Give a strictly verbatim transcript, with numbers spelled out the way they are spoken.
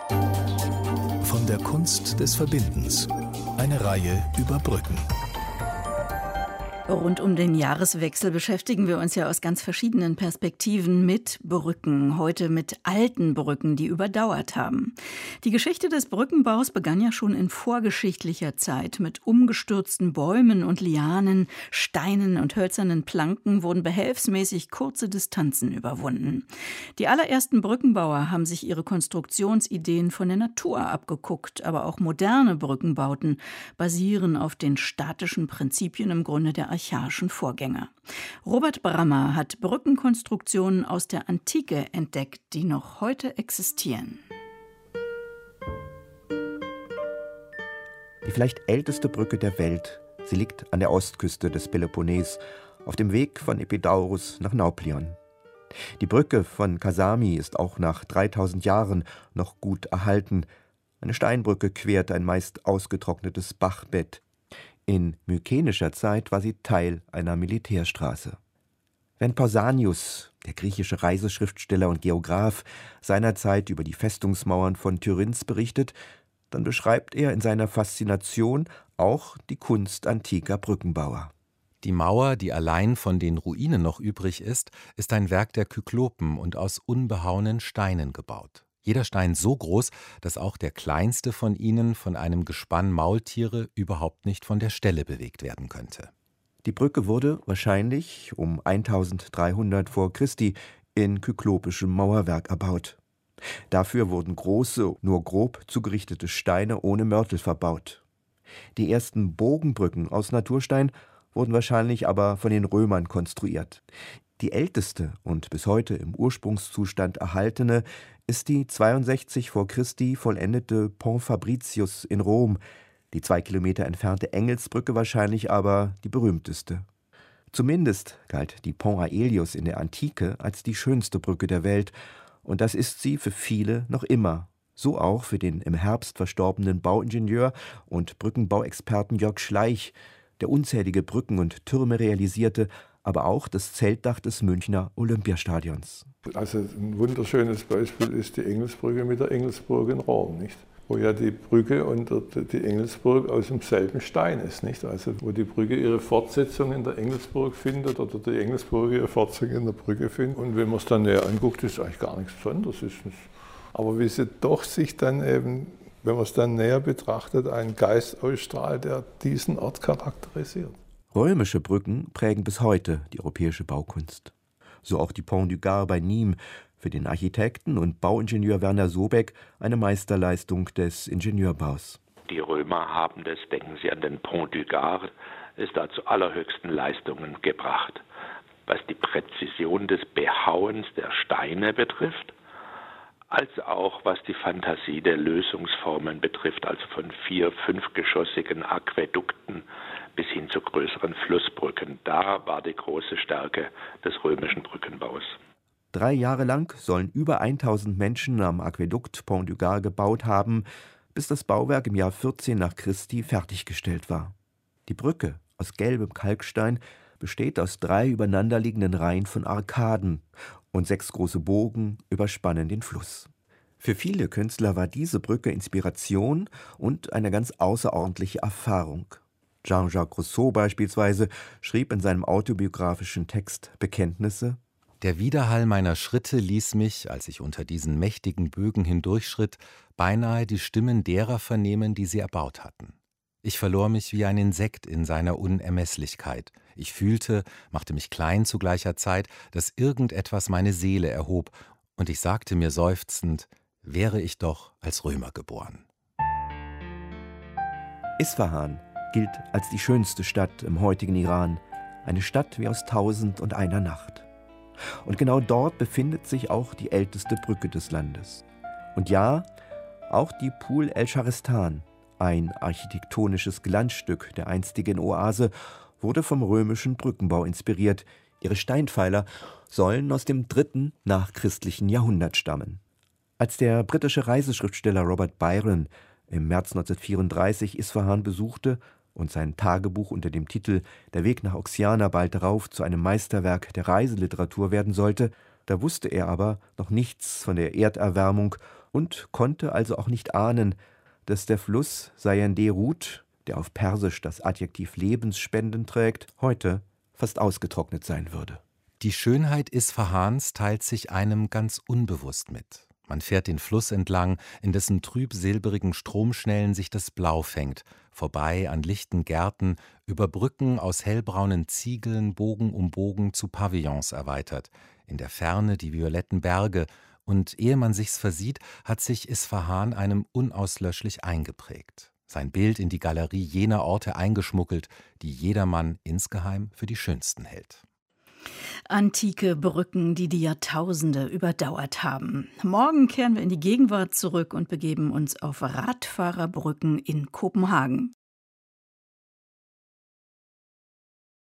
Von der Kunst des Verbindens. Eine Reihe über Brücken. Rund um den Jahreswechsel beschäftigen wir uns ja aus ganz verschiedenen Perspektiven mit Brücken. Heute mit alten Brücken, die überdauert haben. Die Geschichte des Brückenbaus begann ja schon in vorgeschichtlicher Zeit. Mit umgestürzten Bäumen und Lianen, Steinen und hölzernen Planken wurden behelfsmäßig kurze Distanzen überwunden. Die allerersten Brückenbauer haben sich ihre Konstruktionsideen von der Natur abgeguckt. Aber auch moderne Brückenbauten basieren auf den statischen Prinzipien im Grunde der archaischen Vorgänger. Robert Brammer hat Brückenkonstruktionen aus der Antike entdeckt, die noch heute existieren. Die vielleicht älteste Brücke der Welt, sie liegt an der Ostküste des Peloponnes, auf dem Weg von Epidaurus nach Nauplion. Die Brücke von Kasami ist auch nach dreitausend Jahren noch gut erhalten. Eine Steinbrücke quert ein meist ausgetrocknetes Bachbett. In mykenischer Zeit war sie Teil einer Militärstraße. Wenn Pausanias, der griechische Reiseschriftsteller und Geograph, seinerzeit über die Festungsmauern von Tyrinth berichtet, dann beschreibt er in seiner Faszination auch die Kunst antiker Brückenbauer. Die Mauer, die allein von den Ruinen noch übrig ist, ist ein Werk der Kyklopen und aus unbehauenen Steinen gebaut. Jeder Stein so groß, dass auch der kleinste von ihnen von einem Gespann Maultiere überhaupt nicht von der Stelle bewegt werden könnte. Die Brücke wurde wahrscheinlich um eintausenddreihundert vor Christi in kyklopischem Mauerwerk erbaut. Dafür wurden große, nur grob zugerichtete Steine ohne Mörtel verbaut. Die ersten Bogenbrücken aus Naturstein wurden wahrscheinlich aber von den Römern konstruiert. Die älteste und bis heute im Ursprungszustand erhaltene ist die zweiundsechzig vor Christi vollendete Pont Fabricius in Rom, die zwei Kilometer entfernte Engelsbrücke wahrscheinlich aber die berühmteste. Zumindest galt die Pont Aelius in der Antike als die schönste Brücke der Welt, und das ist sie für viele noch immer, so auch für den im Herbst verstorbenen Bauingenieur und Brückenbauexperten Jörg Schleich, der unzählige Brücken und Türme realisierte, aber auch das Zeltdach des Münchner Olympiastadions. Also ein wunderschönes Beispiel ist die Engelsbrücke mit der Engelsburg in Rom, nicht? Wo ja die Brücke und die Engelsburg aus demselben Stein ist, nicht? Also wo die Brücke ihre Fortsetzung in der Engelsburg findet oder die Engelsburg ihre Fortsetzung in der Brücke findet. Und wenn man es dann näher anguckt, ist eigentlich gar nichts Besonderes. Aber wie sie doch sich dann eben, wenn man es dann näher betrachtet, einen Geist ausstrahlt, der diesen Ort charakterisiert. Römische Brücken prägen bis heute die europäische Baukunst. So auch die Pont du Gard bei Nîmes, für den Architekten und Bauingenieur Werner Sobeck eine Meisterleistung des Ingenieurbaus. Die Römer haben das, denken Sie an den Pont du Gard, ist da zu allerhöchsten Leistungen gebracht. Was die Präzision des Behauens der Steine betrifft, als auch was die Fantasie der Lösungsformen betrifft, also von vier-, fünfgeschossigen Aquädukten bis hin zu größeren Flussbrücken. Da war die große Stärke des römischen Brückenbaus. Drei Jahre lang sollen über tausend Menschen am Aquädukt Pont du Gard gebaut haben, bis das Bauwerk im Jahr vierzehn nach Christi fertiggestellt war. Die Brücke aus gelbem Kalkstein besteht aus drei übereinanderliegenden Reihen von Arkaden und sechs große Bogen überspannen den Fluss. Für viele Künstler war diese Brücke Inspiration und eine ganz außerordentliche Erfahrung. Jean-Jacques Rousseau beispielsweise schrieb in seinem autobiografischen Text Bekenntnisse: Der Widerhall meiner Schritte ließ mich, als ich unter diesen mächtigen Bögen hindurchschritt, beinahe die Stimmen derer vernehmen, die sie erbaut hatten. Ich verlor mich wie ein Insekt in seiner Unermesslichkeit. Ich fühlte, machte mich klein zu gleicher Zeit, dass irgendetwas meine Seele erhob, und ich sagte mir seufzend, wäre ich doch als Römer geboren. Isfahan gilt als die schönste Stadt im heutigen Iran, eine Stadt wie aus Tausend und einer Nacht. Und genau dort befindet sich auch die älteste Brücke des Landes. Und ja, auch die Poul el-Sharistan, ein architektonisches Glanzstück der einstigen Oase, wurde vom römischen Brückenbau inspiriert. Ihre Steinpfeiler sollen aus dem dritten nachchristlichen Jahrhundert stammen. Als der britische Reiseschriftsteller Robert Byron im März neunzehnhundertvierunddreißig Isfahan besuchte und sein Tagebuch unter dem Titel »Der Weg nach Oxiana« bald darauf zu einem Meisterwerk der Reiseliteratur werden sollte, da wusste er aber noch nichts von der Erderwärmung und konnte also auch nicht ahnen, dass der Fluss Sayende-Rut, der auf Persisch das Adjektiv lebensspendend trägt, heute fast ausgetrocknet sein würde. Die Schönheit Isfahans teilt sich einem ganz unbewusst mit. Man fährt den Fluss entlang, in dessen trüb-silberigen Stromschnellen sich das Blau fängt, vorbei an lichten Gärten, über Brücken aus hellbraunen Ziegeln, Bogen um Bogen zu Pavillons erweitert, in der Ferne die violetten Berge, und ehe man sich's versieht, hat sich Isfahan einem unauslöschlich eingeprägt. Sein Bild in die Galerie jener Orte eingeschmuggelt, die jedermann insgeheim für die schönsten hält. Antike Brücken, die die Jahrtausende überdauert haben. Morgen kehren wir in die Gegenwart zurück und begeben uns auf Radfahrerbrücken in Kopenhagen.